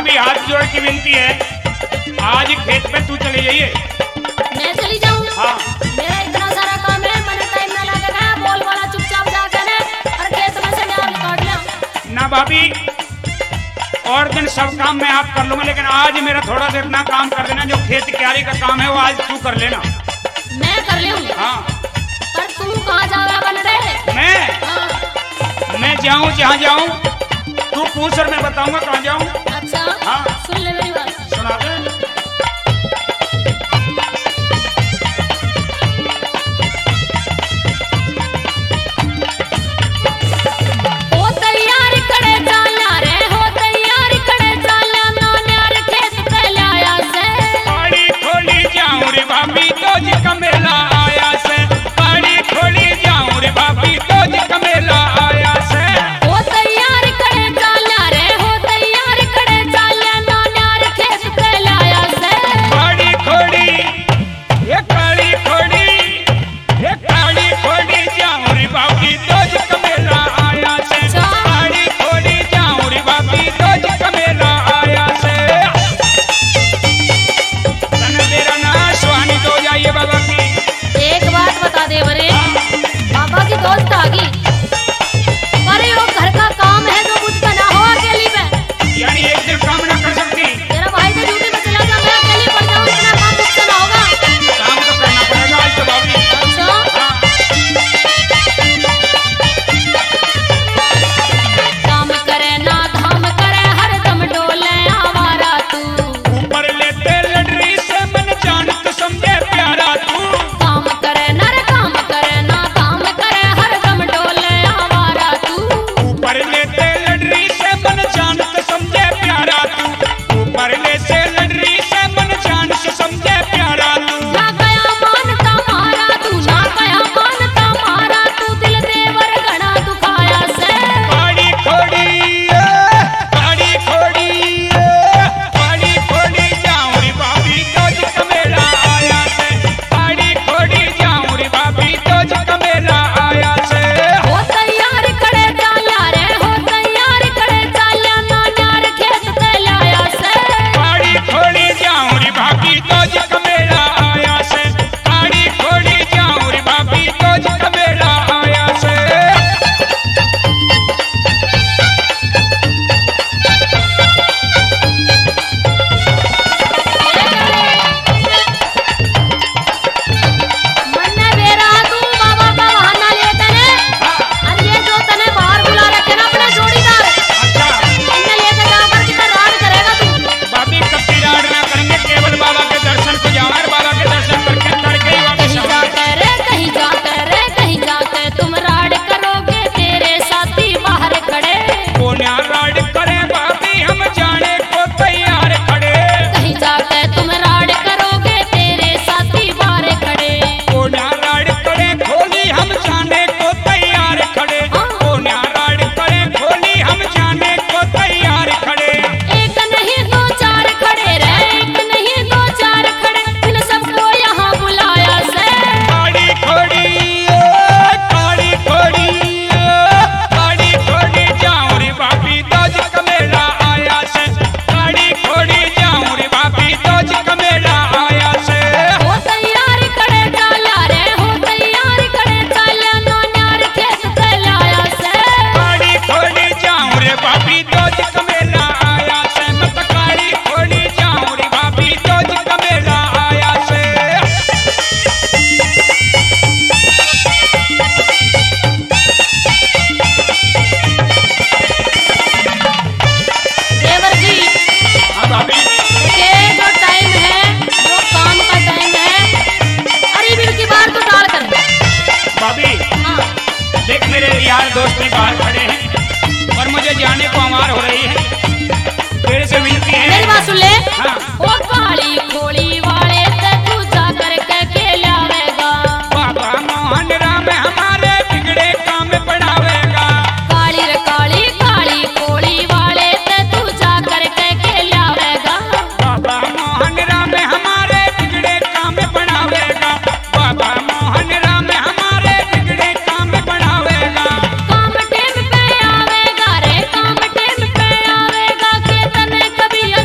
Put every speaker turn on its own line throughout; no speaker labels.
भाभी हाथ जोड़ की विनती है, आज खेत पे तू चली जाइए।
मैं चली जाऊँ?
हाँ।
मेरा इतना सारा काम है, मैंने टाइम ना लगेगा, बोल वाला चुपचाप जाकर और खेत में से मैं आलू काट लिया।
ना भाभी, और दिन सब काम मैं आप कर लूंगा, लेकिन आज मेरा थोड़ा सा इतना काम कर देना, जो खेत क्यारी का काम है वो आज तू कर लेना।
मैं कर लूँ?
हाँ।
पर तू कहाँ जा रहा बन रहे?
मैं जाऊँ जहाँ जाऊँ, तू पूछ और मैं बताऊंगा कहाँ जाऊँ।
अच्छा।
हाँ।
सुन ले मेरी बात।
सुना दे।
दोस्त आ गई। अरे वो घर का काम है जो मुझ पे ना हो अकेली में।
यानी एक दिन काम ना कर सकती।
तेरा भाई तो ड्यूटी पे चला गया, मैं अकेली पड़ जाऊँ, इतना काम मुझसे ना होगा।
काम तो करना पड़ेगा आज तो भाभी।
अच्छा। काम करे ना धाम करे, हर दम डोले आवारा तू।
ऊपर लेते लड़री से मन जान तो समझे प्यारा तू।
काम करे ना रे काम करे ना काम करे, हर दम डोले आवारा तू।
ऊपर लेते लड़री से मन जान तो समझे प्यारा तू। ऊपर ले से लड़री से मन जान से समझे प्यारा तू।
ना गया मानता मारा तू, ना गया मानता मारा तू, दिल देवर घना दुखाया से।
काड़ी खोड़ी जाऊं रे भाभी तो जिक मेला आया से। काड़ी खोड़ी जाऊं रे भाभी तो जिक मेला आया से।
हो तैयार खड़े चाल्या रे, हो तैयार खड़े चाल्या, ना न्यार खेत पे लाया से।
काड़ी खोड़ी जाऊं रे भाभी तो जिक मेला आया से। काड़ी खोड़ी जाऊं रे भाभी तो जिक मेला आया से।
मन्ने बेरा तू बाबा का बहाना ले तने। अरे ये जो तने बाहर बुला रखे ना अपने जोड़ीदार,
अच्छा
इन्हें लेके जाकर कितना राड करेगा तू।
भाभी कभी राड ना करेंगे, केवल बाबा के दर्शन को जाऊं और बाबा के दर्शन करके तड़के ही वापस
कहीं
आऊंगे।
जाते रे कहीं जाते रे कहीं जाते, तुम राड करोगे तेरे साथी बाहर खड़े।
कोन्या राड करे भाभी हम जाने को तैयार खड़े।
कहीं जाके तुम राड करोगे तेरे साथी बाहर खड़े।
कोन्या राड करे खोली हम जाने को तैयार खड़े। कोन्या राड करे खोली हम जाने को तैयार खड़े।
एक नहीं दो चार खड़े रे, एक नहीं दो चार खड़े, इन सबको यहाँ बुलाया से।
काड़ी खोड़ी जाऊं रे भाभी तो जिक मेला आया से। काड़ी खोड़ी जाऊं रे भाभी तो जिक मेला आया से।
हो तैयार खड़े चाल्या रे, हो तैयार खड़े चाल्या, ना न्यार खेत पे लाया से।
काड़ी खोड़ी जाऊं रे भाभी तो जिक मेला आया से। मत काड़ी खोड़ी जाऊं रे भाभी तो जिक मेला आया से।
देवर जी,
हाँ भाभी,
ये जो टाइम है, जो काम का टाइम है, अरे बिल की बार तो डाल कर।
भाभी
हाँ।
देख मेरे यार दोस्त भी बाहर खड़े हैं और मुझे जाने को अमार हो रही है। तेरे से विनती
मेरी
है।
बात सुन ले।
हाँ।
ओ काली खोली वाले ते तू जाकर के लावेगा।
बाबा मोहन राम हमारे बिगड़े काम बढ़ावेगा।
काली रे काली काली खोली वाले ते तू जाकर के लावेगा।
बाबा मोहन राम हमारे बिगड़े काम बढ़ावेगा। बाबा मोहन राम हमारे बिगड़े काम बढ़ावेगा।
काम टेम पे आवेगा रे, काम टेम पे आवेगा, के तने कभी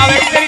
आवे इधर